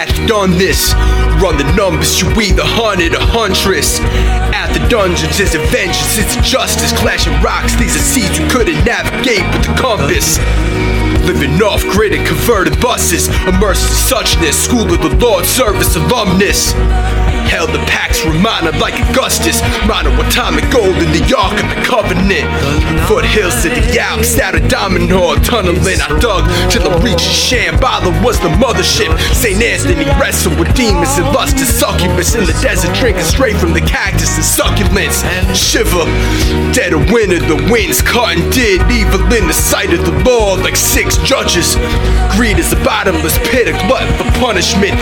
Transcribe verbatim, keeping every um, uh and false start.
hath done this. Run the numbers, you either hundred or huntress. At the dungeons is a vengeance, it's a justice. Clashing rocks, these are seas you couldn't navigate with the compass. Living off grid and converted buses, immersed in suchness, school of the Lord service alumnus. Held the Pax Romana like Augustus, mono-atomic gold in the Ark of the Covenant. Foothills of the Alps, out of Dominor, tunneling I dug till I reached Shambhala was the mothership. Saint Anthony wrestled with demons and lusted succubus in the desert, drinking straight from the cactus and succulents. Shiver, dead of winter, the winds cut and did evil in the sight of the Lord like six judges. Greed is a bottomless pit, a glutton for punishment.